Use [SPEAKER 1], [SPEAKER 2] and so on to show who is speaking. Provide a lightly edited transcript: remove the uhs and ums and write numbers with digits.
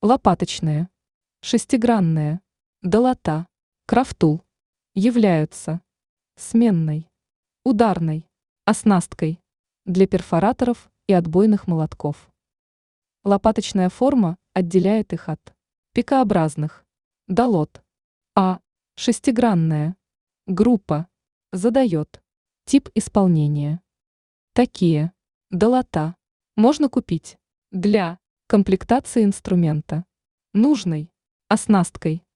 [SPEAKER 1] лопаточные, шестигранные, долота, крафтул являются сменной, ударной, оснасткой для перфораторов и отбойных молотков. Лопаточная форма отделяет их от пикообразных, долот, а шестигранная группа задает тип исполнения. Такие долота можно купить для комплектации инструмента нужной оснасткой.